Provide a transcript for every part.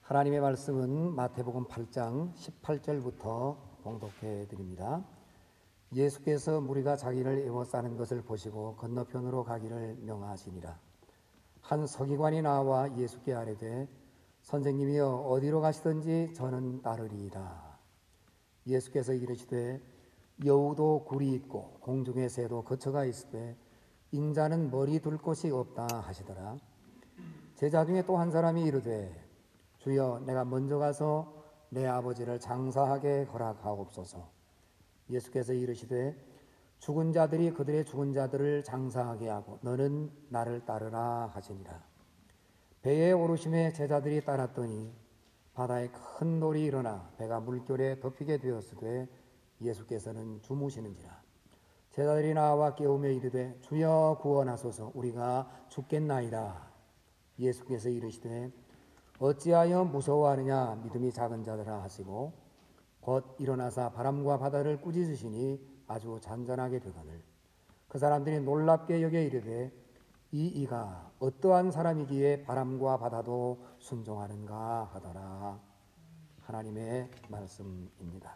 하나님의 말씀은 마태복음 8장 18절부터 봉독해 드립니다. 예수께서 무리가 자기를 에워싸는 것을 보시고 건너편으로 가기를 명하시니라. 한 서기관이 나와 예수께 아뢰되 선생님이여 어디로 가시든지 저는 따르리이다. 예수께서 이르시되 여우도 굴이 있고 공중의 새도 거처가 있으되 인자는 머리 둘 곳이 없다 하시더라. 제자 중에 또 한 사람이 이르되 주여 내가 먼저 가서 내 아버지를 장사하게 허락하옵소서. 예수께서 이르시되 죽은 자들이 그들의 죽은 자들을 장사하게 하고 너는 나를 따르라 하시니라. 배에 오르심에 제자들이 따랐더니 바다에 큰 돌이 일어나 배가 물결에 덮이게 되었으되 예수께서는 주무시는지라. 제자들이 나와 깨우며 이르되 주여 구원하소서 우리가 죽겠나이다. 예수께서 이르시되 어찌하여 무서워하느냐 믿음이 작은 자들아 하시고 곧 일어나사 바람과 바다를 꾸짖으시니 아주 잔잔하게 되거늘 그 사람들이 놀랍게 여겨 이르되 이 이가 어떠한 사람이기에 바람과 바다도 순종하는가 하더라. 하나님의 말씀입니다.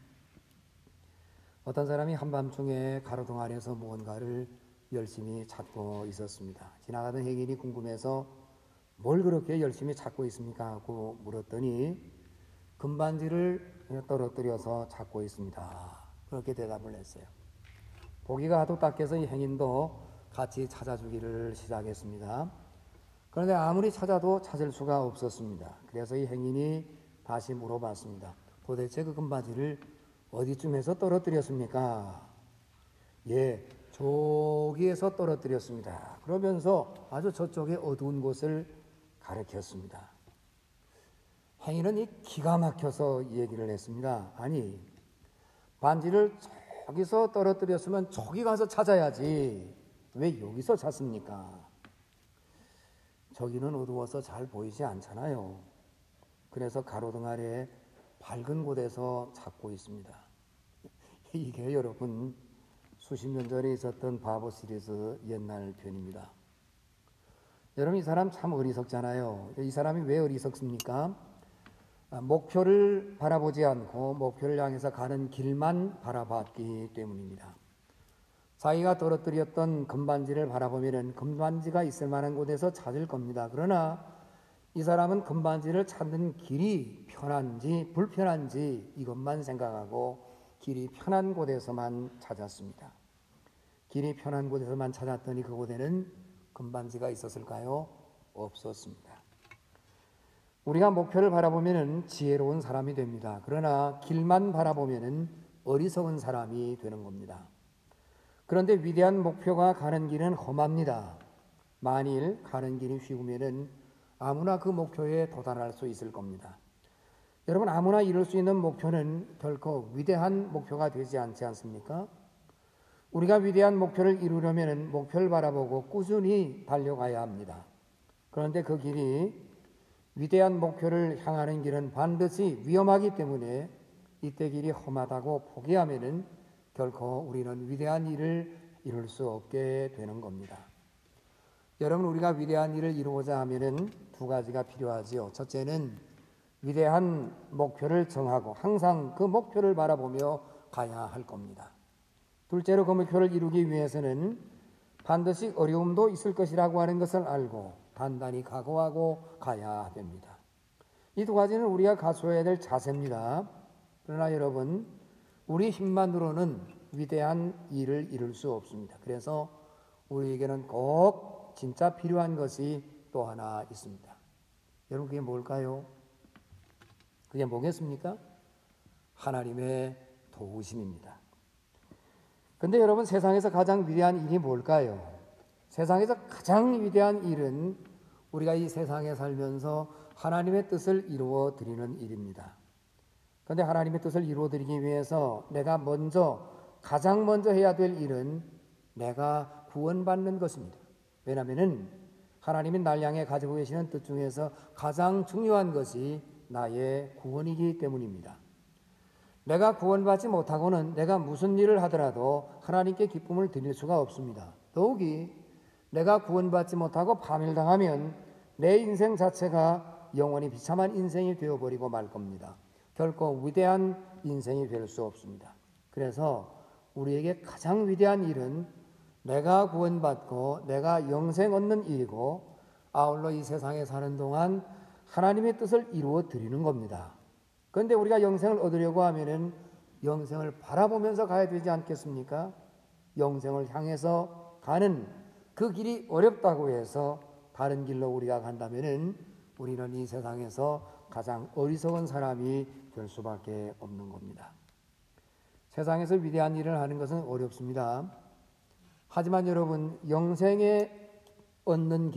어떤 사람이 한밤중에 가로등 아래서 무언가를 열심히 찾고 있었습니다. 지나가던 행인이 궁금해서 뭘 그렇게 열심히 찾고 있습니까? 하고 물었더니 금반지를 떨어뜨려서 찾고 있습니다. 그렇게 대답을 했어요. 보기가 하도 딱해서 이 행인도 같이 찾아주기를 시작했습니다. 그런데 아무리 찾아도 찾을 수가 없었습니다. 그래서 이 행인이 다시 물어봤습니다. 도대체 그 금반지를 어디쯤에서 떨어뜨렸습니까? 예, 저기에서 떨어뜨렸습니다. 그러면서 아주 저쪽에 어두운 곳을 가르쳤습니다. 행인은 이 기가 막혀서 얘기를 했습니다. 아니, 반지를 저기서 떨어뜨렸으면 저기 가서 찾아야지. 왜 여기서 찾습니까? 저기는 어두워서 잘 보이지 않잖아요. 그래서 가로등 아래 밝은 곳에서 찾고 있습니다. 이게 여러분 수십 년 전에 있었던 바보 시리즈 옛날 편입니다. 여러분 이 사람 참 어리석잖아요. 이 사람이 왜 어리석습니까? 목표를 바라보지 않고 목표를 향해서 가는 길만 바라봤기 때문입니다. 자기가 떨어뜨렸던 금반지를 바라보면 금반지가 있을 만한 곳에서 찾을 겁니다. 그러나 이 사람은 금반지를 찾는 길이 편한지 불편한지 이것만 생각하고 길이 편한 곳에서만 찾았습니다. 길이 편한 곳에서만 찾았더니 그곳에는 금반지가 있었을까요? 없었습니다. 우리가 목표를 바라보면 지혜로운 사람이 됩니다. 그러나 길만 바라보면 어리석은 사람이 되는 겁니다. 그런데 위대한 목표가 가는 길은 험합니다. 만일 가는 길이 쉬우면 아무나 그 목표에 도달할 수 있을 겁니다. 여러분 아무나 이룰 수 있는 목표는 결코 위대한 목표가 되지 않지 않습니까? 우리가 위대한 목표를 이루려면 목표를 바라보고 꾸준히 달려가야 합니다. 그런데 그 길이 위대한 목표를 향하는 길은 반드시 위험하기 때문에 이때 길이 험하다고 포기하면 결코 우리는 위대한 일을 이룰 수 없게 되는 겁니다. 여러분 우리가 위대한 일을 이루고자 하면 두 가지가 필요하지요. 첫째는 위대한 목표를 정하고 항상 그 목표를 바라보며 가야 할 겁니다. 둘째로 그 목표를 이루기 위해서는 반드시 어려움도 있을 것이라고 하는 것을 알고 단단히 각오하고 가야 됩니다. 이 두 가지는 우리가 갖춰야 될 자세입니다. 그러나 여러분 우리 힘만으로는 위대한 일을 이룰 수 없습니다. 그래서 우리에게는 꼭 진짜 필요한 것이 또 하나 있습니다. 여러분 그게 뭘까요? 그게 뭐겠습니까? 하나님의 도우심입니다. 근데 여러분 세상에서 가장 위대한 일이 뭘까요? 세상에서 가장 위대한 일은 우리가 이 세상에 살면서 하나님의 뜻을 이루어 드리는 일입니다. 그런데 하나님의 뜻을 이루어 드리기 위해서 내가 가장 먼저 해야 될 일은 내가 구원받는 것입니다. 왜냐하면 하나님이 날 향해 가지고 계시는 뜻 중에서 가장 중요한 것이 나의 구원이기 때문입니다. 내가 구원받지 못하고는 내가 무슨 일을 하더라도 하나님께 기쁨을 드릴 수가 없습니다. 더욱이 내가 구원받지 못하고 파멸당하면 내 인생 자체가 영원히 비참한 인생이 되어버리고 말 겁니다. 결코 위대한 인생이 될 수 없습니다. 그래서 우리에게 가장 위대한 일은 내가 구원받고 내가 영생 얻는 일이고, 아울러 이 세상에 사는 동안 하나님의 뜻을 이루어 드리는 겁니다. 그런데 우리가 영생을 얻으려고 하면은 영생을 바라보면서 가야 되지 않겠습니까? 영생을 향해서 가는 그 길이 어렵다고 해서 다른 길로 우리가 간다면은 우리는 이 세상에서 가장 어리석은 사람이 될 수밖에 없는 겁니다. 세상에서 위대한 일을 하는 것은 어렵습니다. 하지만 여러분, 영생 얻는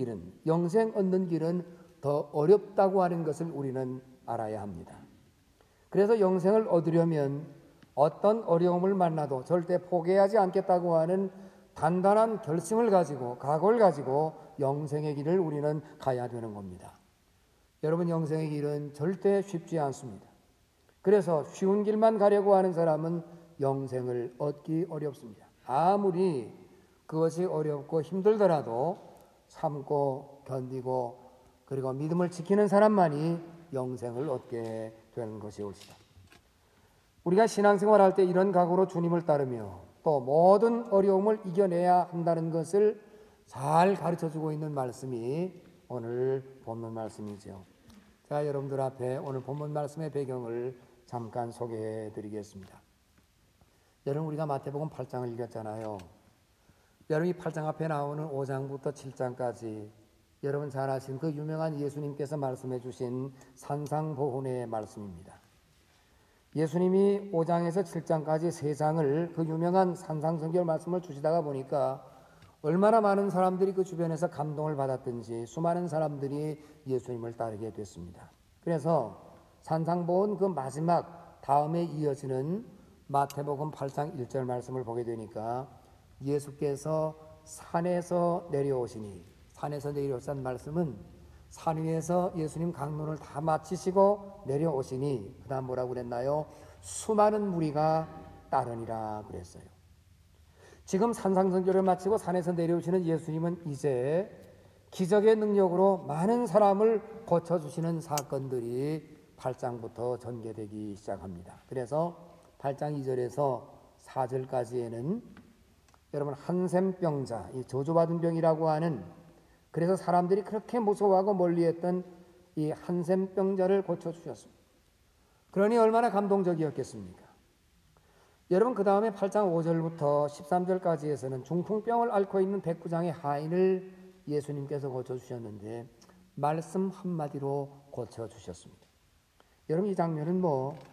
길은 더 어렵다고 하는 것을 우리는 알아야 합니다. 그래서 영생을 얻으려면 어떤 어려움을 만나도 절대 포기하지 않겠다고 하는 단단한 결심을 가지고, 각오를 가지고 영생의 길을 우리는 가야 되는 겁니다. 여러분, 영생의 길은 절대 쉽지 않습니다. 그래서 쉬운 길만 가려고 하는 사람은 영생을 얻기 어렵습니다. 아무리 그것이 어렵고 힘들더라도 참고 견디고 그리고 믿음을 지키는 사람만이 영생을 얻게 되는 것이 옳시다. 우리가 신앙생활할 때 이런 각오로 주님을 따르며 또 모든 어려움을 이겨내야 한다는 것을 잘 가르쳐주고 있는 말씀이 오늘 본문 말씀이죠. 자, 여러분들 앞에 오늘 본문 말씀의 배경을 잠깐 소개해 드리겠습니다. 여러분, 우리가 마태복음 8장을 읽었잖아요. 여러분, 이 8장 앞에 나오는 5장부터 7장까지 여러분 잘 아신 그 유명한 예수님께서 말씀해 주신 산상보훈의 말씀입니다. 예수님이 5장에서 7장까지 3장을 그 유명한 산상선교 말씀을 주시다가 보니까 얼마나 많은 사람들이 그 주변에서 감동을 받았든지 수많은 사람들이 예수님을 따르게 됐습니다. 그래서 산상보훈 그 마지막 다음에 이어지는 마태복음 8장 1절 말씀을 보게 되니까 예수께서 산에서 내려오시는 말씀은 산 위에서 예수님 강론을 다 마치시고 내려오시니 그 다음 뭐라고 그랬나요? 수많은 무리가 따르니라 그랬어요. 지금 산상선교를 마치고 산에서 내려오시는 예수님은 이제 기적의 능력으로 많은 사람을 고쳐주시는 사건들이 8장부터 전개되기 시작합니다. 그래서 8장 2절에서 4절까지에는 여러분 한센병자, 이 저주받은 병이라고 하는, 그래서 사람들이 그렇게 무서워하고 멀리했던 이 한센병자를 고쳐주셨습니다. 그러니 얼마나 감동적이었겠습니까? 여러분, 그 다음에 8장 5절부터 13절까지에서는 중풍병을 앓고 있는 백부장의 하인을 예수님께서 고쳐주셨는데 말씀 한마디로 고쳐주셨습니다. 여러분, 이 장면은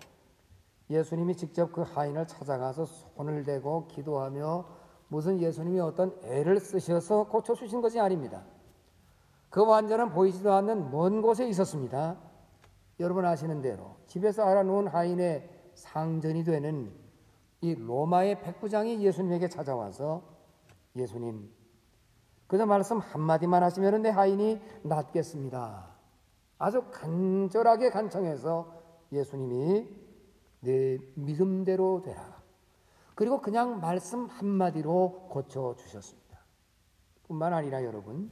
예수님이 직접 그 하인을 찾아가서 손을 대고 기도하며 무슨 예수님이 어떤 애를 쓰셔서 고쳐주신 것이 아닙니다. 그 환자는 보이지도 않는 먼 곳에 있었습니다. 여러분 아시는 대로 집에서 알아놓은 하인의 상전이 되는 이 로마의 백부장이 예수님에게 찾아와서 예수님, 그저 말씀 한마디만 하시면 내 하인이 낫겠습니다. 아주 간절하게 간청해서 예수님이 내 믿음대로 되라. 그리고 그냥 말씀 한마디로 고쳐주셨습니다. 뿐만 아니라 여러분,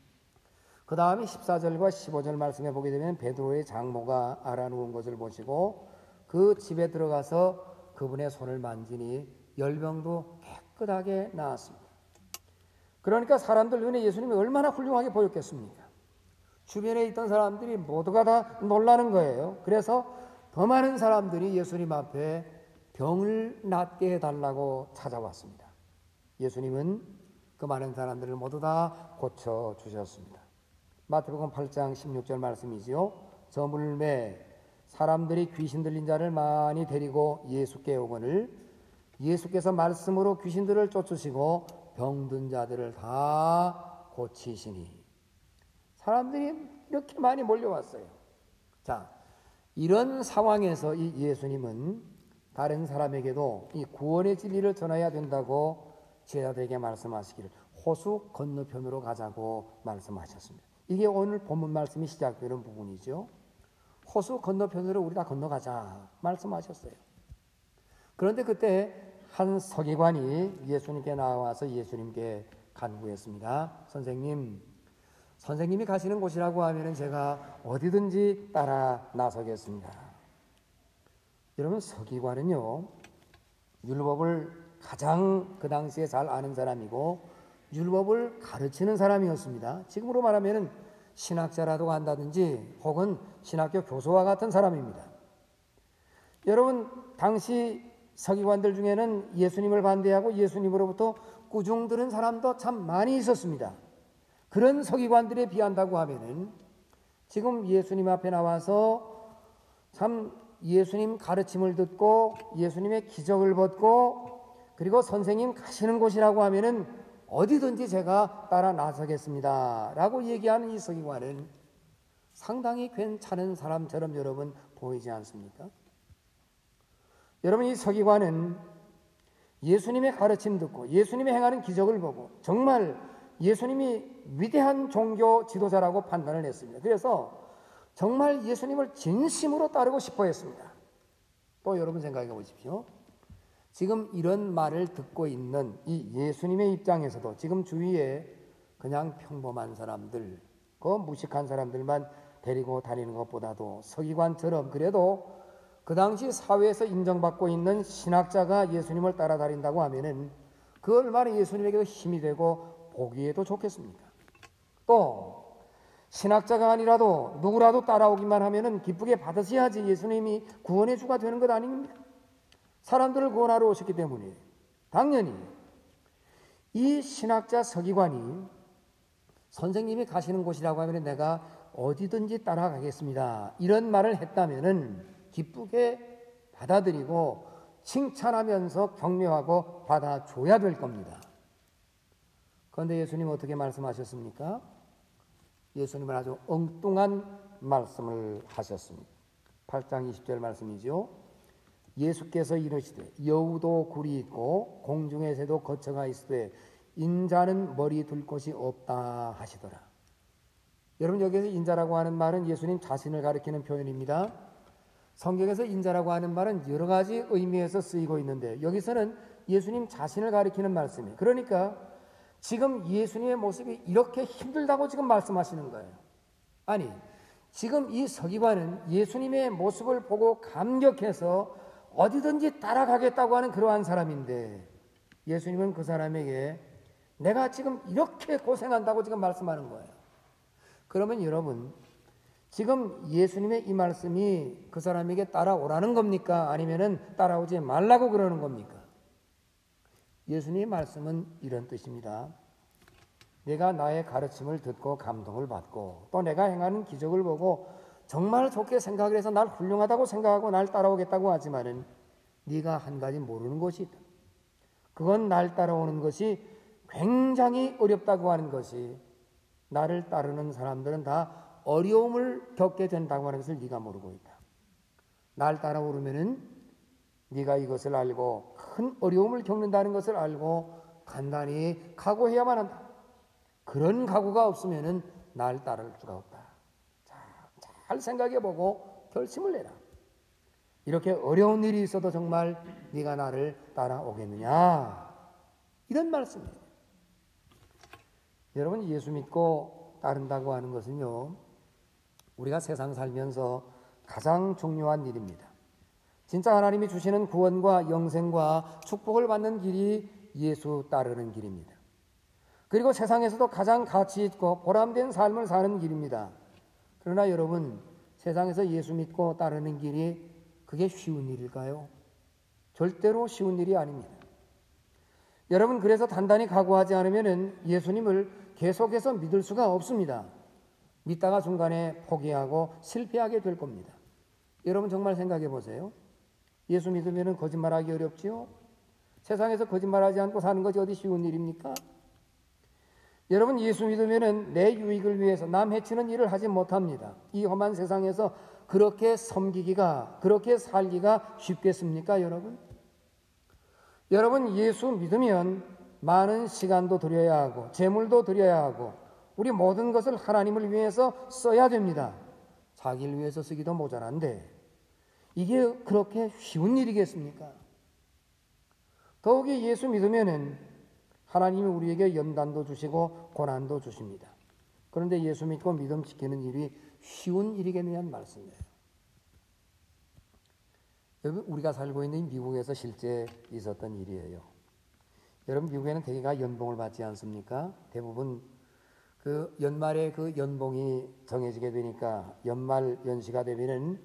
그 다음에 14절과 15절 말씀에 보게 되면 베드로의 장모가 알아누운 것을 보시고 그 집에 들어가서 그분의 손을 만지니 열병도 깨끗하게 나았습니다. 그러니까 사람들 눈에 예수님이 얼마나 훌륭하게 보였겠습니까? 주변에 있던 사람들이 모두가 다 놀라는 거예요. 그래서 더 많은 사람들이 예수님 앞에 병을 낫게 해달라고 찾아왔습니다. 예수님은 그 많은 사람들을 모두 다 고쳐주셨습니다. 마태복음 8장 16절 말씀이지요. 저물매 사람들이 귀신 들린 자를 많이 데리고 예수께 오거늘 예수께서 말씀으로 귀신들을 쫓으시고 병든 자들을 다 고치시니. 사람들이 이렇게 많이 몰려왔어요. 자, 이런 상황에서 이 예수님은 다른 사람에게도 이 구원의 진리를 전해야 된다고 제자들에게 말씀하시기를 호수 건너편으로 가자고 말씀하셨습니다. 이게 오늘 본문 말씀이 시작되는 부분이죠. 호수 건너편으로 우리 다 건너가자 말씀하셨어요. 그런데 그때 한 서기관이 예수님께 나와서 예수님께 간구했습니다. 선생님, 선생님이 가시는 곳이라고 하면 제가 어디든지 따라 나서겠습니다. 여러분, 서기관은요, 율법을 가장 그 당시에 잘 아는 사람이고 율법을 가르치는 사람이었습니다. 지금으로 말하면 신학자라도 한다든지 혹은 신학교 교수와 같은 사람입니다. 여러분, 당시 서기관들 중에는 예수님을 반대하고 예수님으로부터 꾸중 들은 사람도 참 많이 있었습니다. 그런 서기관들에 비한다고 하면은 지금 예수님 앞에 나와서 참 예수님 가르침을 듣고 예수님의 기적을 받고 그리고 선생님 가시는 곳이라고 하면은 어디든지 제가 따라 나서겠습니다 라고 얘기하는 이 서기관은 상당히 괜찮은 사람처럼 여러분 보이지 않습니까? 여러분, 이 서기관은 예수님의 가르침 듣고 예수님이 행하는 기적을 보고 정말 예수님이 위대한 종교 지도자라고 판단을 했습니다. 그래서 정말 예수님을 진심으로 따르고 싶어 했습니다. 또 여러분 생각해 보십시오. 지금 이런 말을 듣고 있는 이 예수님의 입장에서도 지금 주위에 그냥 평범한 사람들, 그 무식한 사람들만 데리고 다니는 것보다도 서기관처럼 그래도 그 당시 사회에서 인정받고 있는 신학자가 예수님을 따라다닌다고 하면은 그 얼마나 예수님에게도 힘이 되고 보기에도 좋겠습니까? 또 신학자가 아니라도 누구라도 따라오기만 하면은 기쁘게 받으셔야지 예수님이 구원의 주가 되는 것 아닙니까? 사람들을 구원하러 오셨기 때문에 당연히 이 신학자 서기관이 선생님이 가시는 곳이라고 하면 내가 어디든지 따라가겠습니다 이런 말을 했다면은 기쁘게 받아들이고 칭찬하면서 격려하고 받아줘야 될 겁니다. 그런데 예수님 어떻게 말씀하셨습니까? 예수님은 아주 엉뚱한 말씀을 하셨습니다. 8장 20절 말씀이죠. 예수께서 이르시되 여우도 굴이 있고 공중의 새도 거처가 있으되 인자는 머리 둘 곳이 없다 하시더라. 여러분, 여기서 인자라고 하는 말은 예수님 자신을 가리키는 표현입니다. 성경에서 인자라고 하는 말은 여러 가지 의미에서 쓰이고 있는데 여기서는 예수님 자신을 가리키는 말씀이에요. 그러니까 지금 예수님의 모습이 이렇게 힘들다고 지금 말씀하시는 거예요. 아니, 지금 이 서기관은 예수님의 모습을 보고 감격해서 어디든지 따라가겠다고 하는 그러한 사람인데 예수님은 그 사람에게 내가 지금 이렇게 고생한다고 지금 말씀하는 거예요. 그러면 여러분, 지금 예수님의 이 말씀이 그 사람에게 따라오라는 겁니까? 아니면은 따라오지 말라고 그러는 겁니까? 예수님의 말씀은 이런 뜻입니다. 내가 나의 가르침을 듣고 감동을 받고 또 내가 행하는 기적을 보고 정말 좋게 생각을 해서 날 훌륭하다고 생각하고 날 따라오겠다고 하지만은 네가 한 가지 모르는 것이 있다. 그건 날 따라오는 것이 굉장히 어렵다고 하는 것이 나를 따르는 사람들은 다 어려움을 겪게 된다고 하는 것을 네가 모르고 있다. 날 따라오르면은 네가 이것을 알고 큰 어려움을 겪는다는 것을 알고 간단히 각오해야만 한다. 그런 각오가 없으면은 날 따를 수가 없다. 잘 생각해보고 결심을 내라. 이렇게 어려운 일이 있어도 정말 네가 나를 따라오겠느냐? 이런 말씀이에요. 여러분, 예수 믿고 따른다고 하는 것은요, 우리가 세상 살면서 가장 중요한 일입니다. 진짜 하나님이 주시는 구원과 영생과 축복을 받는 길이 예수 따르는 길입니다. 그리고 세상에서도 가장 가치 있고 보람된 삶을 사는 길입니다. 그러나 여러분, 세상에서 예수 믿고 따르는 길이 그게 쉬운 일일까요? 절대로 쉬운 일이 아닙니다. 여러분, 그래서 단단히 각오하지 않으면 예수님을 계속해서 믿을 수가 없습니다. 믿다가 중간에 포기하고 실패하게 될 겁니다. 여러분 정말 생각해 보세요. 예수 믿으면 거짓말하기 어렵지요? 세상에서 거짓말하지 않고 사는 것이 어디 쉬운 일입니까? 여러분, 예수 믿으면 내 유익을 위해서 남 해치는 일을 하지 못합니다. 이 험한 세상에서 그렇게 섬기기가, 그렇게 살기가 쉽겠습니까, 여러분? 여러분, 예수 믿으면 많은 시간도 들여야 하고 재물도 들여야 하고 우리 모든 것을 하나님을 위해서 써야 됩니다. 자기를 위해서 쓰기도 모자란데 이게 그렇게 쉬운 일이겠습니까? 더욱이 예수 믿으면은 하나님이 우리에게 연단도 주시고 고난도 주십니다. 그런데 예수 믿고 믿음 지키는 일이 쉬운 일이겠느냐는 말씀이에요. 여러분, 우리가 살고 있는 미국에서 실제 있었던 일이에요. 여러분, 미국에는 대개가 연봉을 받지 않습니까? 대부분 그 연말에 그 연봉이 정해지게 되니까 연말 연시가 되면은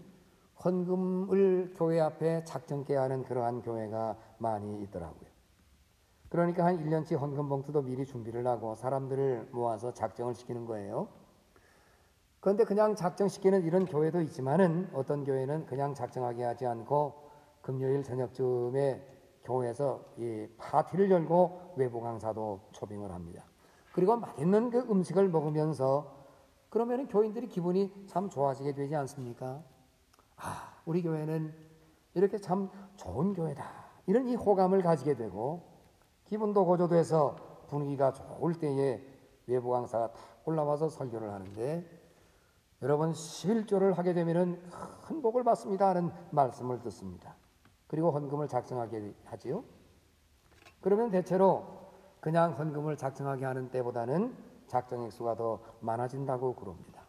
헌금을 교회 앞에 작정케 하는 그러한 교회가 많이 있더라고요. 그러니까 한 1년치 헌금 봉투도 미리 준비를 하고 사람들을 모아서 작정을 시키는 거예요. 그런데 그냥 작정시키는 이런 교회도 있지만은 어떤 교회는 그냥 작정하게 하지 않고 금요일 저녁쯤에 교회에서 이 파티를 열고 외부 강사도 초빙을 합니다. 그리고 맛있는 그 음식을 먹으면서 그러면은 교인들이 기분이 참 좋아지게 되지 않습니까? 아, 우리 교회는 이렇게 참 좋은 교회다. 이런 이 호감을 가지게 되고 기분도 고조돼서 분위기가 좋을 때에 외부 강사가 딱 올라와서 설교를 하는데 여러분 11조를 하게 되면은 큰 복을 받습니다 하는 말씀을 듣습니다. 그리고 헌금을 작정하게 하지요. 그러면 대체로 그냥 헌금을 작정하게 하는 때보다는 작정 액수가 더 많아진다고 그럽니다.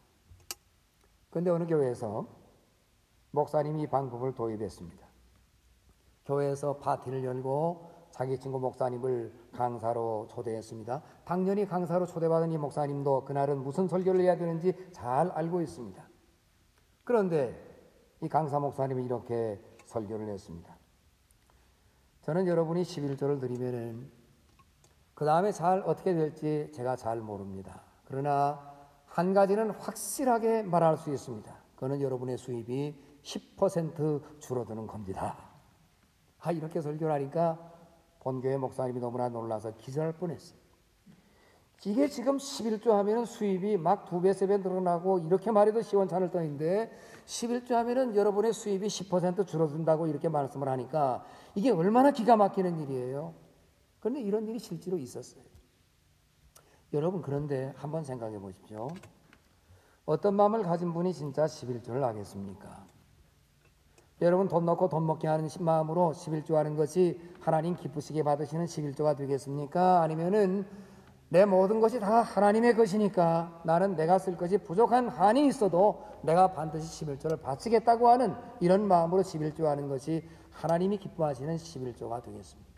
그런데 어느 교회에서 목사님이 이 방법을 도입했습니다. 교회에서 파티를 열고 자기 친구 목사님을 강사로 초대했습니다. 당연히 강사로 초대받은 이 목사님도 그날은 무슨 설교를 해야 되는지 잘 알고 있습니다. 그런데 이 강사 목사님이 이렇게 설교를 했습니다. 저는 여러분이 11조를 드리면은 그 다음에 잘 어떻게 될지 제가 잘 모릅니다. 그러나 한 가지는 확실하게 말할 수 있습니다. 그거는 여러분의 수입이 10% 줄어드는 겁니다. 이렇게 설교를 하니까 본교회 목사님이 너무나 놀라서 기절할 뻔했어요. 이게 지금 11조 하면은 수입이 막 2배, 3배 늘어나고 이렇게 말해도 시원찮을 터인데 11조 하면은 여러분의 수입이 10% 줄어든다고 이렇게 말씀을 하니까 이게 얼마나 기가 막히는 일이에요. 그런데 이런 일이 실제로 있었어요. 여러분, 그런데 한번 생각해 보십시오. 어떤 마음을 가진 분이 진짜 11조를 하겠습니까? 여러분, 돈 넣고 돈 먹게 하는 마음으로 11조 하는 것이 하나님 기쁘시게 받으시는 11조가 되겠습니까? 아니면은 내 모든 것이 다 하나님의 것이니까 나는 내가 쓸 것이 부족한 한이 있어도 내가 반드시 11조를 바치겠다고 하는 이런 마음으로 11조 하는 것이 하나님이 기뻐하시는 11조가 되겠습니까?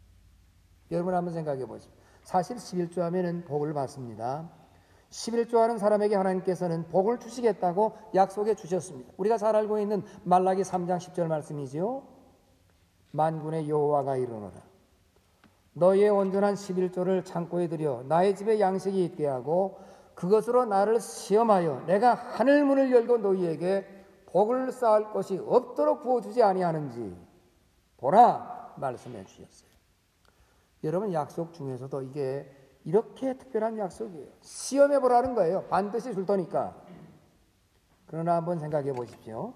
여러분 한번 생각해 보십시오. 사실 11조 하면은 복을 받습니다. 11조 하는 사람에게 하나님께서는 복을 주시겠다고 약속해 주셨습니다. 우리가 잘 알고 있는 말라기 3장 10절 말씀이지요. 만군의 여호와가 이르노라. 너희의 온전한 11조를 창고에 들여 나의 집에 양식이 있게 하고 그것으로 나를 시험하여 내가 하늘 문을 열고 너희에게 복을 쌓을 것이 없도록 부어주지 아니하는지 보라 말씀해 주셨어요. 여러분, 약속 중에서도 이게 이렇게 특별한 약속이에요. 시험해 보라는 거예요. 반드시 줄 테니까. 그러나 한번 생각해 보십시오.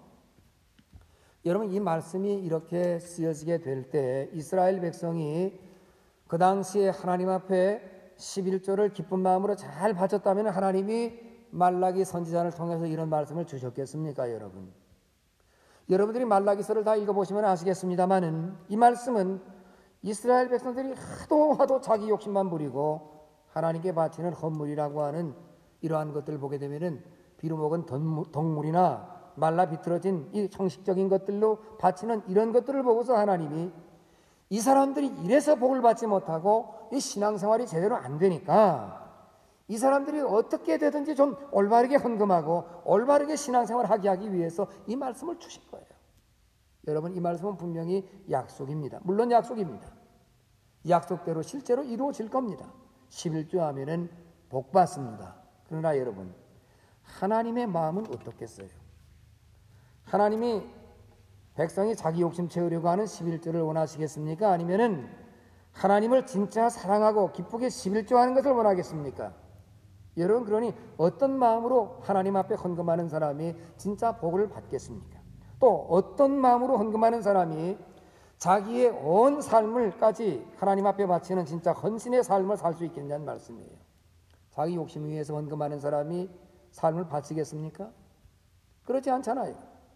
여러분, 이 말씀이 이렇게 쓰여지게 될 때 이스라엘 백성이 그 당시에 하나님 앞에 11조를 기쁜 마음으로 잘 바쳤다면 하나님이 말라기 선지자를 통해서 이런 말씀을 주셨겠습니까, 여러분? 여러분들이 말라기서를 다 읽어보시면 아시겠습니다만은 이 말씀은 이스라엘 백성들이 하도 자기 욕심만 부리고 하나님께 바치는 헌물이라고 하는 이러한 것들을 보게 되면은 비루먹은 동물이나 말라 비틀어진 이 형식적인 것들로 바치는 이런 것들을 보고서 하나님이 이 사람들이 이래서 복을 받지 못하고 이 신앙생활이 제대로 안 되니까 이 사람들이 어떻게 되든지 좀 올바르게 헌금하고 올바르게 신앙생활을 하기 위해서 이 말씀을 주신 거예요. 여러분, 이 말씀은 분명히 약속입니다. 물론 약속입니다. 약속대로 실제로 이루어질 겁니다. 11조 하면은 복 받습니다. 그러나 여러분, 하나님의 마음은 어떻겠어요? 하나님이 백성이 자기 욕심 채우려고 하는 11조를 원하시겠습니까? 아니면은 하나님을 진짜 사랑하고 기쁘게 11조 하는 것을 원하겠습니까? 여러분, 그러니 어떤 마음으로 하나님 앞에 헌금하는 사람이 진짜 복을 받겠습니까? 또 어떤 마음으로 헌금하는 사람이 자기의 온 삶을까지 하나님 앞에 바치는 진짜 헌신의 삶을 살 수 있겠냐는 말씀이에요. 자기 욕심 위해서 헌금하는 사람이 삶을 바치겠습니까? 그렇지 않잖아요.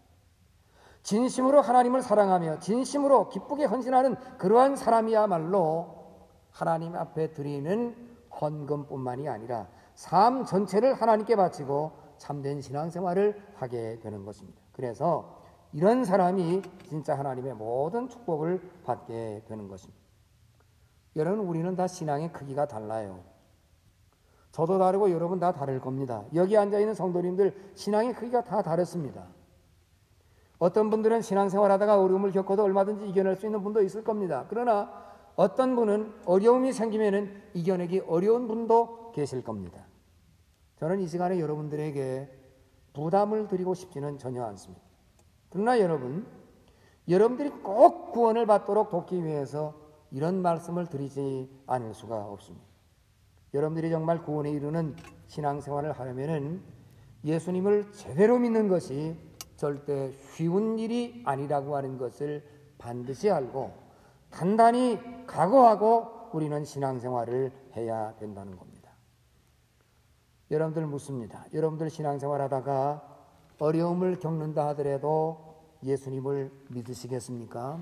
진심으로 하나님을 사랑하며 진심으로 기쁘게 헌신하는 그러한 사람이야말로 하나님 앞에 드리는 헌금뿐만이 아니라 삶 전체를 하나님께 바치고 참된 신앙생활을 하게 되는 것입니다. 그래서 이런 사람이 진짜 하나님의 모든 축복을 받게 되는 것입니다. 여러분, 우리는 다 신앙의 크기가 달라요. 저도 다르고 여러분 다 다를 겁니다. 여기 앉아있는 성도님들 신앙의 크기가 다 다릅니다. 어떤 분들은 신앙생활하다가 어려움을 겪어도 얼마든지 이겨낼 수 있는 분도 있을 겁니다. 그러나 어떤 분은 어려움이 생기면은 이겨내기 어려운 분도 계실 겁니다. 저는 이 시간에 여러분들에게 부담을 드리고 싶지는 전혀 않습니다. 그러나 여러분들이 꼭 구원을 받도록 돕기 위해서 이런 말씀을 드리지 않을 수가 없습니다. 여러분들이 정말 구원에 이르는 신앙생활을 하려면은 예수님을 제대로 믿는 것이 절대 쉬운 일이 아니라고 하는 것을 반드시 알고 단단히 각오하고 우리는 신앙생활을 해야 된다는 겁니다. 여러분들 묻습니다. 여러분들 신앙생활 하다가 어려움을 겪는다 하더라도 예수님을 믿으시겠습니까?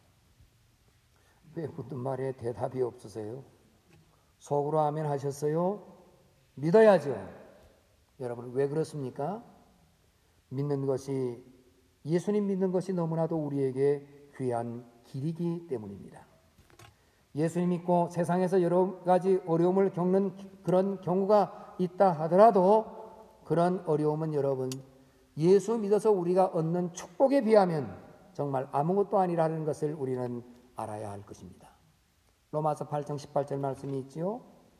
왜 묻는 말에 대답이 없으세요? 속으로 아멘 하셨어요? 믿어야죠. 여러분 왜 그렇습니까? 예수님 믿는 것이 너무나도 우리에게 귀한 길이기 때문입니다. 예수님 믿고 세상에서 여러 가지 어려움을 겪는 그런 경우가 있다 하더라도 그런 어려움은 여러분 예수 믿어서 우리가 얻는 축복에 비하면 정말 아무것도 아니라는 것을 우리는 알아야 할 것입니다. 로마서 8장 18절 말씀이 있지요.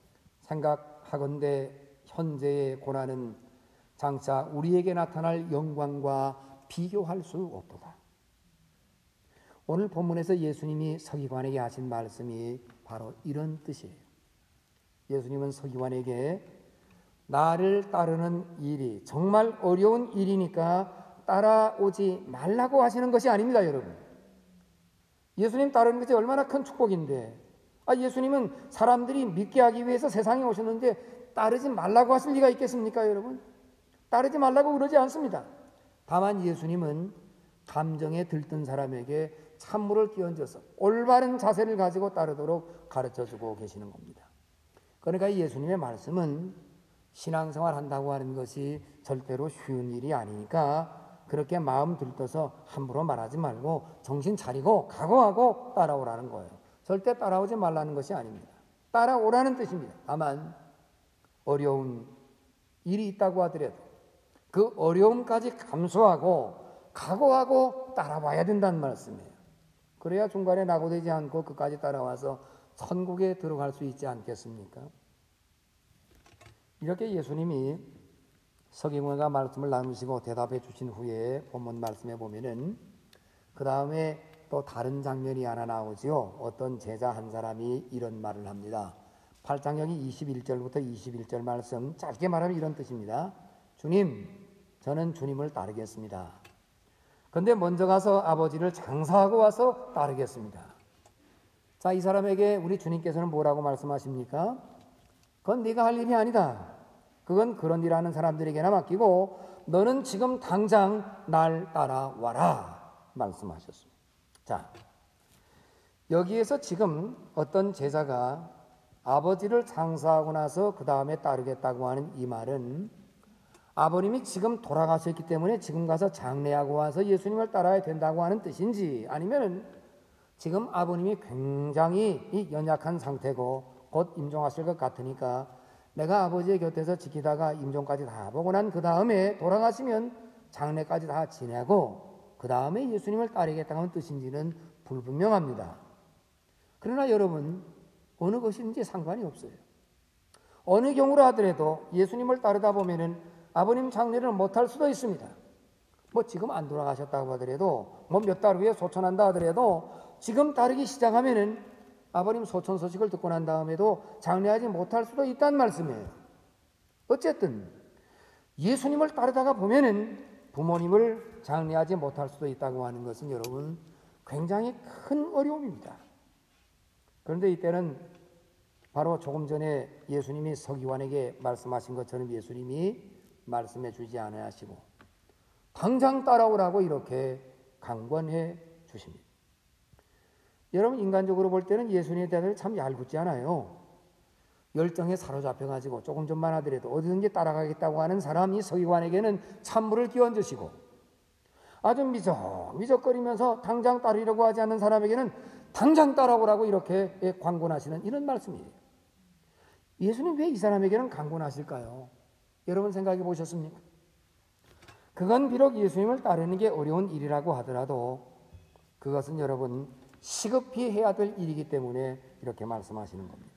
생각하건대 현재의 고난은 장차 우리에게 나타날 영광과 비교할 수 없도다. 오늘 본문에서 예수님이 서기관에게 하신 말씀이 바로 이런 뜻이에요. 예수님은 서기관에게 나를 따르는 일이 정말 어려운 일이니까 따라오지 말라고 하시는 것이 아닙니다, 여러분. 예수님 따르는 것이 얼마나 큰 축복인데, 예수님은 사람들이 믿게 하기 위해서 세상에 오셨는데 따르지 말라고 하실 리가 있겠습니까, 여러분? 따르지 말라고 그러지 않습니다. 다만 예수님은 감정에 들뜬 사람에게 찬물을 끼얹어서 올바른 자세를 가지고 따르도록 가르쳐주고 계시는 겁니다. 그러니까 예수님의 말씀은 신앙생활 한다고 하는 것이 절대로 쉬운 일이 아니니까 그렇게 마음 들떠서 함부로 말하지 말고 정신 차리고 각오하고 따라오라는 거예요. 절대 따라오지 말라는 것이 아닙니다. 따라오라는 뜻입니다. 다만 어려운 일이 있다고 하더라도 그 어려움까지 감수하고 각오하고 따라와야 된다는 말씀이에요. 그래야 중간에 낙오되지 않고 끝까지 따라와서 천국에 들어갈 수 있지 않겠습니까? 이렇게 예수님이 서기관과 말씀을 나누시고 대답해 주신 후에 본문 말씀에 보면은 그 다음에 또 다른 장면이 하나 나오지요. 어떤 제자 한 사람이 이런 말을 합니다. 8장 여기 21절부터 21절 말씀 짧게 말하면 이런 뜻입니다. 주님, 저는 주님을 따르겠습니다. 그런데 먼저 가서 아버지를 장사하고 와서 따르겠습니다. 자, 이 사람에게 우리 주님께서는 뭐라고 말씀하십니까? 그건 네가 할 일이 아니다. 그건 그런 일 하는 사람들에게나 맡기고 너는 지금 당장 날 따라와라 말씀하셨습니다. 자, 여기에서 지금 어떤 제자가 아버지를 장사하고 나서 그 다음에 따르겠다고 하는 이 말은 아버님이 지금 돌아가셨기 때문에 지금 가서 장례하고 와서 예수님을 따라야 된다고 하는 뜻인지, 아니면 지금 아버님이 굉장히 연약한 상태고 곧 임종하실 것 같으니까 내가 아버지의 곁에서 지키다가 임종까지 다 보고 난 그 다음에 돌아가시면 장례까지 다 지내고 그 다음에 예수님을 따르겠다고 하는 뜻인지는 불분명합니다. 그러나 여러분, 어느 것인지 상관이 없어요. 어느 경우로 하더라도 예수님을 따르다 보면은 아버님 장례를 못할 수도 있습니다. 지금 안 돌아가셨다고 하더라도 몇 달 후에 소천한다 하더라도 지금 따르기 시작하면은 아버님 소천 소식을 듣고 난 다음에도 장례하지 못할 수도 있다는 말씀이에요. 어쨌든 예수님을 따르다가 보면은 부모님을 장례하지 못할 수도 있다고 하는 것은 여러분 굉장히 큰 어려움입니다. 그런데 이때는 바로 조금 전에 예수님이 서기관에게 말씀하신 것처럼 예수님이 말씀해 주지 않으시고 당장 따라오라고 이렇게 강권해 주십니다. 여러분, 인간적으로 볼 때는 예수님의 대답이 참 얄궂지 않아요. 열정에 사로잡혀가지고 조금 전만 하더라도 어디든지 따라가겠다고 하는 사람이 서기관에게는 찬물을 끼얹으시고, 아주 미적거리면서 당장 따르려고 하지 않는 사람에게는 당장 따라오라고 이렇게 광곤하시는 이런 말씀이에요. 예수님 왜 이 사람에게는 강권하실까요? 여러분 생각해 보셨습니까? 그건 비록 예수님을 따르는 게 어려운 일이라고 하더라도 그것은 여러분 시급히 해야 될 일이기 때문에 이렇게 말씀하시는 겁니다.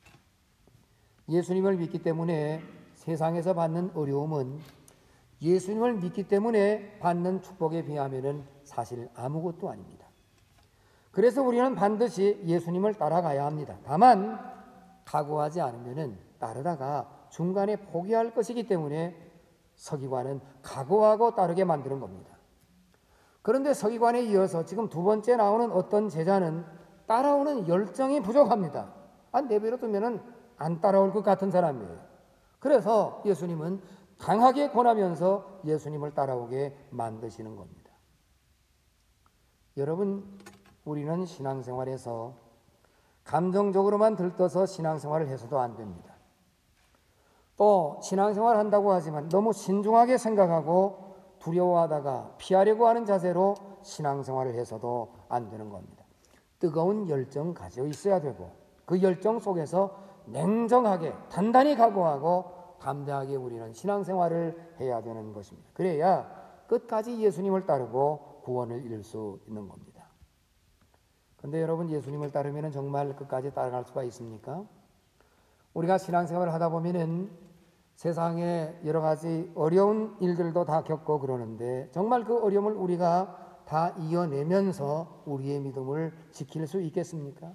예수님을 믿기 때문에 세상에서 받는 어려움은 예수님을 믿기 때문에 받는 축복에 비하면 사실 아무것도 아닙니다. 그래서 우리는 반드시 예수님을 따라가야 합니다. 다만 각오하지 않으면 따르다가 중간에 포기할 것이기 때문에 서기관은 각오하고 따르게 만드는 겁니다. 그런데 서기관에 이어서 지금 두 번째 나오는 어떤 제자는 따라오는 열정이 부족합니다. 내버려 두면 안 따라올 것 같은 사람이에요. 그래서 예수님은 강하게 권하면서 예수님을 따라오게 만드시는 겁니다. 여러분, 우리는 신앙생활에서 감정적으로만 들떠서 신앙생활을 해서도 안 됩니다. 또 신앙생활 한다고 하지만 너무 신중하게 생각하고 두려워하다가 피하려고 하는 자세로 신앙생활을 해서도 안 되는 겁니다. 뜨거운 열정 가지고 있어야 되고 그 열정 속에서 냉정하게 단단히 각오하고 담대하게 우리는 신앙생활을 해야 되는 것입니다. 그래야 끝까지 예수님을 따르고 구원을 이룰 수 있는 겁니다. 그런데 여러분, 예수님을 따르면 정말 끝까지 따라갈 수가 있습니까? 우리가 신앙생활을 하다 보면은 세상에 여러 가지 어려운 일들도 다 겪고 그러는데 정말 그 어려움을 우리가 다 이겨내면서 우리의 믿음을 지킬 수 있겠습니까?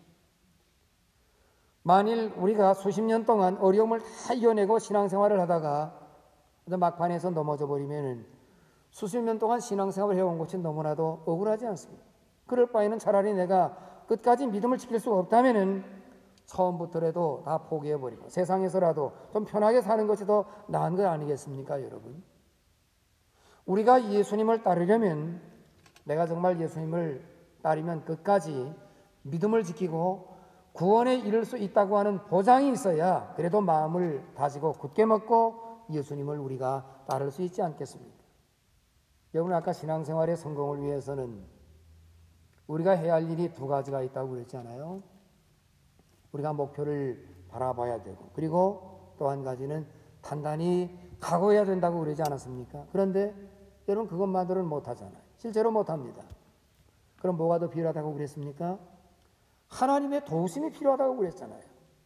만일 우리가 수십 년 동안 어려움을 다 이겨내고 신앙생활을 하다가 막판에서 넘어져 버리면 수십 년 동안 신앙생활을 해온 것이 너무나도 억울하지 않습니까? 그럴 바에는 차라리 내가 끝까지 믿음을 지킬 수가 없다면 처음부터라도 다 포기해버리고 세상에서라도 좀 편하게 사는 것이 더 나은 것 아니겠습니까, 여러분? 우리가 예수님을 따르려면 내가 정말 예수님을 따르면 끝까지 믿음을 지키고 구원에 이를 수 있다고 하는 보장이 있어야 그래도 마음을 다지고 굳게 먹고 예수님을 우리가 따를 수 있지 않겠습니까? 여러분, 아까 신앙생활의 성공을 위해서는 우리가 해야 할 일이 두 가지가 있다고 그랬잖아요. 우리가 목표를 바라봐야 되고 그리고 또 한 가지는 단단히 각오해야 된다고 그러지 않았습니까? 그런데 여러분, 그것만으로는 못하잖아요. 실제로 못합니다. 그럼 뭐가 더 필요하다고 그랬습니까? 하나님의 도우심이 필요하다고 그랬잖아요.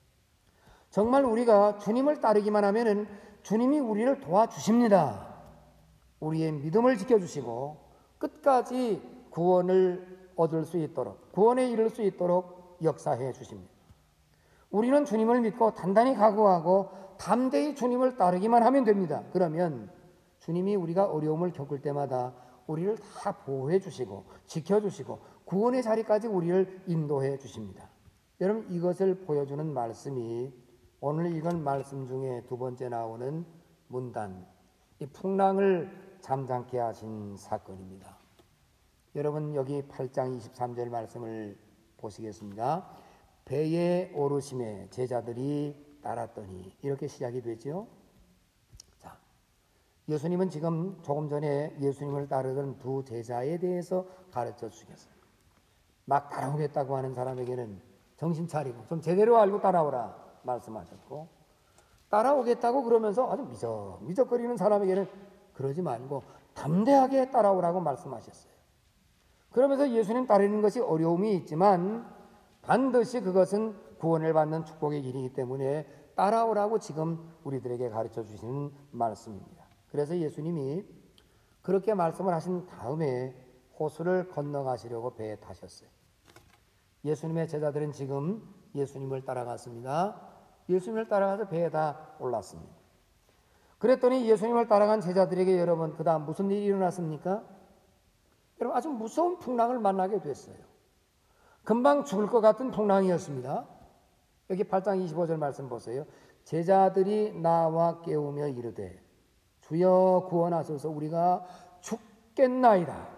정말 우리가 주님을 따르기만 하면은 주님이 우리를 도와주십니다. 우리의 믿음을 지켜주시고 끝까지 구원을 얻을 수 있도록, 구원에 이를 수 있도록 역사해 주십니다. 우리는 주님을 믿고 단단히 각오하고 담대히 주님을 따르기만 하면 됩니다. 그러면 주님이 우리가 어려움을 겪을 때마다 우리를 다 보호해 주시고 지켜주시고 구원의 자리까지 우리를 인도해 주십니다. 여러분, 이것을 보여주는 말씀이 오늘 읽은 말씀 중에 두 번째 나오는 문단, 이 풍랑을 잠잠케 하신 사건입니다. 여러분, 여기 8장 23절 말씀을 보시겠습니다. 배에 오르심에 제자들이 따랐더니 이렇게 시작이 되죠. 자, 예수님은 지금 조금 전에 예수님을 따르던 두 제자에 대해서 가르쳐 주시겠어요. 막 따라오겠다고 하는 사람에게는 정신 차리고 좀 제대로 알고 따라오라 말씀하셨고, 따라오겠다고 그러면서 아주 미적거리는 사람에게는 그러지 말고 담대하게 따라오라고 말씀하셨어요. 그러면서 예수님 따르는 것이 어려움이 있지만 반드시 그것은 구원을 받는 축복의 길이기 때문에 따라오라고 지금 우리들에게 가르쳐 주시는 말씀입니다. 그래서 예수님이 그렇게 말씀을 하신 다음에 호수를 건너가시려고 배에 타셨어요. 예수님의 제자들은 지금 예수님을 따라갔습니다. 예수님을 따라가서 배에다 올랐습니다. 그랬더니 예수님을 따라간 제자들에게 여러분, 그 다음 무슨 일이 일어났습니까? 여러분, 아주 무서운 풍랑을 만나게 됐어요. 금방 죽을 것 같은 풍랑이었습니다. 여기 8장 25절 말씀 보세요. 제자들이 나와 깨우며 이르되 주여 구원하소서, 우리가 죽겠나이다.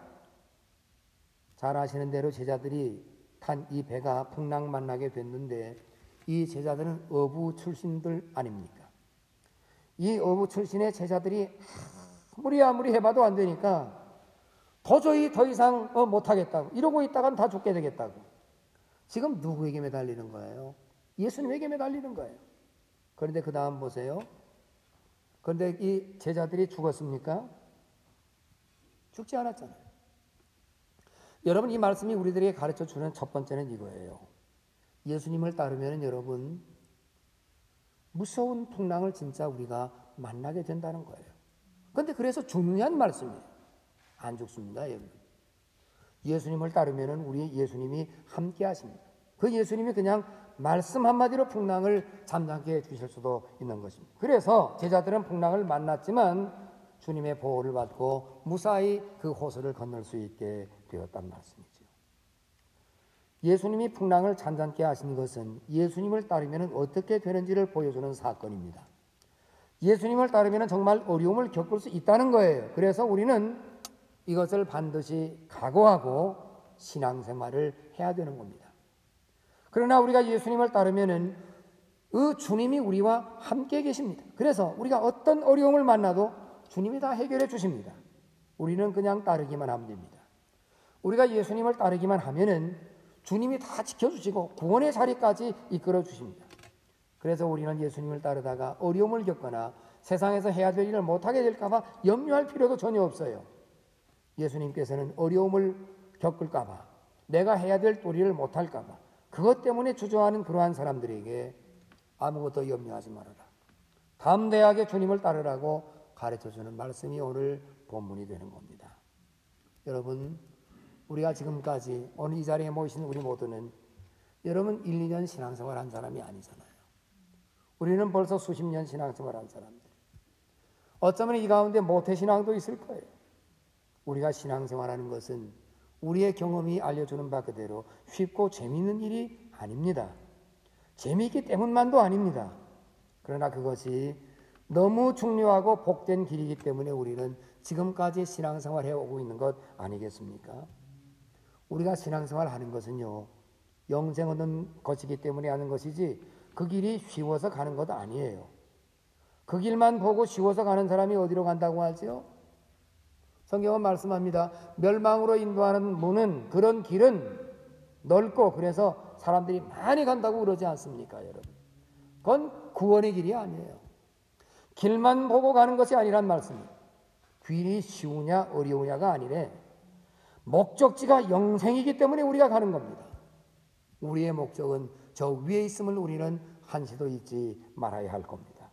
잘 아시는 대로 제자들이 탄 이 배가 풍랑 만나게 됐는데 이 제자들은 어부 출신들 아닙니까? 이 어부 출신의 제자들이 아무리 해봐도 안 되니까 도저히 더 이상 못하겠다고, 이러고 있다간 다 죽게 되겠다고. 지금 누구에게 매달리는 거예요? 예수님에게 매달리는 거예요. 그런데 그 다음 보세요. 그런데 이 제자들이 죽었습니까? 죽지 않았잖아요. 여러분, 이 말씀이 우리들에게 가르쳐 주는 첫 번째는 이거예요. 예수님을 따르면 여러분, 무서운 풍랑을 진짜 우리가 만나게 된다는 거예요. 그런데 그래서 중요한 말씀이에요. 안 죽습니다, 여러분. 예수님을 따르면 우리 예수님이 함께 하십니다. 그 예수님이 그냥 말씀 한마디로 풍랑을 잠잠케 해주실 수도 있는 것입니다. 그래서 제자들은 풍랑을 만났지만 주님의 보호를 받고 무사히 그 호수를 건널 수 있게 되었단 말씀이죠. 예수님이 풍랑을 잔잔케 하신 것은 예수님을 따르면 어떻게 되는지를 보여주는 사건입니다. 예수님을 따르면 정말 어려움을 겪을 수 있다는 거예요. 그래서 우리는 이것을 반드시 각오하고 신앙생활을 해야 되는 겁니다. 그러나 우리가 예수님을 따르면은 그 주님이 우리와 함께 계십니다. 그래서 우리가 어떤 어려움을 만나도 주님이 다 해결해 주십니다. 우리는 그냥 따르기만 하면 됩니다. 우리가 예수님을 따르기만 하면은 주님이 다 지켜주시고 구원의 자리까지 이끌어 주십니다. 그래서 우리는 예수님을 따르다가 어려움을 겪거나 세상에서 해야 될 일을 못하게 될까 봐 염려할 필요도 전혀 없어요. 예수님께서는 어려움을 겪을까 봐, 내가 해야 될 도리를 못할까 봐, 그것 때문에 주저하는 그러한 사람들에게 아무것도 염려하지 말아라, 담대하게 주님을 따르라고 가르쳐주는 말씀이 오늘 본문이 되는 겁니다. 여러분, 우리가 지금까지 오늘 이 자리에 모이신 우리 모두는 여러분 1, 2년 신앙생활 한 사람이 아니잖아요. 우리는 벌써 수십 년 신앙생활 한 사람들. 어쩌면 이 가운데 모태신앙도 있을 거예요. 우리가 신앙생활하는 것은 우리의 경험이 알려주는 바 그대로 쉽고 재미있는 일이 아닙니다. 재미있기 때문만도 아닙니다. 그러나 그것이 너무 중요하고 복된 길이기 때문에 우리는 지금까지 신앙생활 해오고 있는 것 아니겠습니까? 우리가 신앙생활 하는 것은요, 영생 얻는 것이기 때문에 하는 것이지 그 길이 쉬워서 가는 것 아니에요. 그 길만 보고 쉬워서 가는 사람이 어디로 간다고 하지요? 성경은 말씀합니다. 멸망으로 인도하는 문은, 그런 길은 넓고 그래서 사람들이 많이 간다고 그러지 않습니까, 여러분? 그건 구원의 길이 아니에요. 길만 보고 가는 것이 아니란 말씀이에요. 길이 쉬우냐 어려우냐가 아니래. 목적지가 영생이기 때문에 우리가 가는 겁니다. 우리의 목적은 저 위에 있음을 우리는 한시도 잊지 말아야 할 겁니다.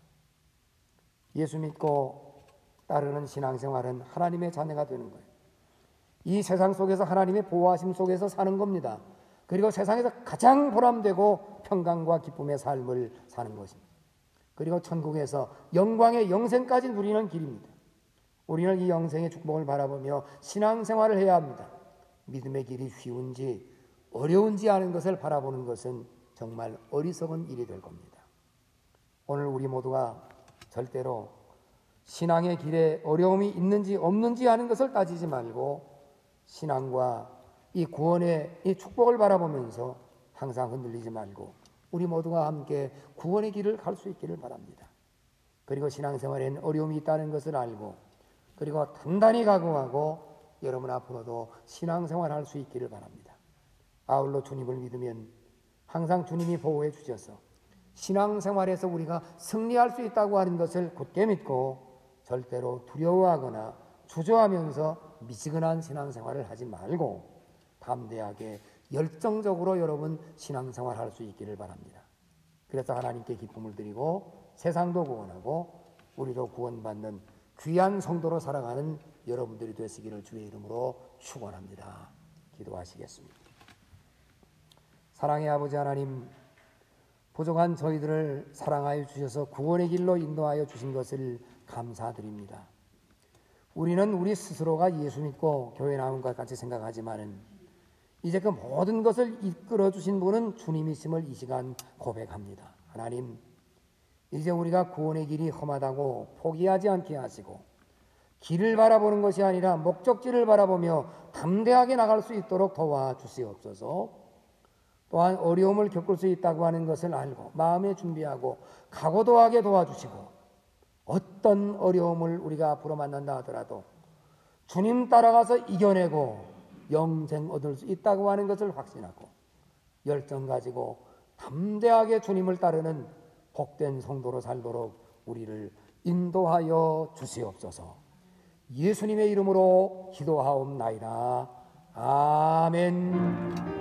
예수 믿고 따르는 신앙생활은 하나님의 자녀가 되는 거예요. 이 세상 속에서 하나님의 보호하심 속에서 사는 겁니다. 그리고 세상에서 가장 보람되고 평강과 기쁨의 삶을 사는 것입니다. 그리고 천국에서 영광의 영생까지 누리는 길입니다. 우리는 이 영생의 축복을 바라보며 신앙생활을 해야 합니다. 믿음의 길이 쉬운지 어려운지 아는 것을 바라보는 것은 정말 어리석은 일이 될 겁니다. 오늘 우리 모두가 절대로 신앙의 길에 어려움이 있는지 없는지 아는 것을 따지지 말고 신앙과 이 구원의 이 축복을 바라보면서 항상 흔들리지 말고 우리 모두가 함께 구원의 길을 갈 수 있기를 바랍니다. 그리고 신앙생활에는 어려움이 있다는 것을 알고 그리고 단단히 각오하고 여러분 앞으로도 신앙생활 할 수 있기를 바랍니다. 아울러 주님을 믿으면 항상 주님이 보호해 주셔서 신앙생활에서 우리가 승리할 수 있다고 하는 것을 굳게 믿고 절대로 두려워하거나 주저하면서 미지근한 신앙생활을 하지 말고 담대하게 열정적으로 여러분 신앙생활 할 수 있기를 바랍니다. 그래서 하나님께 기쁨을 드리고 세상도 구원하고 우리도 구원받는 귀한 성도로 살아가는 여러분들이 되시기를 주의 이름으로 축원합니다. 기도하시겠습니다. 사랑의 아버지 하나님, 부족한 저희들을 사랑하여 주셔서 구원의 길로 인도하여 주신 것을 감사드립니다. 우리는 우리 스스로가 예수 믿고 교회 나온 것 같이 생각하지만은 이제 그 모든 것을 이끌어 주신 분은 주님이심을 이 시간 고백합니다. 하나님, 이제 우리가 구원의 길이 험하다고 포기하지 않게 하시고 길을 바라보는 것이 아니라 목적지를 바라보며 담대하게 나갈 수 있도록 도와주시옵소서. 또한 어려움을 겪을 수 있다고 하는 것을 알고 마음에 준비하고 각오도 하게 도와주시고, 어떤 어려움을 우리가 앞으로 만난다 하더라도 주님 따라가서 이겨내고 영생 얻을 수 있다고 하는 것을 확신하고 열정 가지고 담대하게 주님을 따르는 복된 성도로 살도록 우리를 인도하여 주시옵소서. 예수님의 이름으로 기도하옵나이다. 아멘.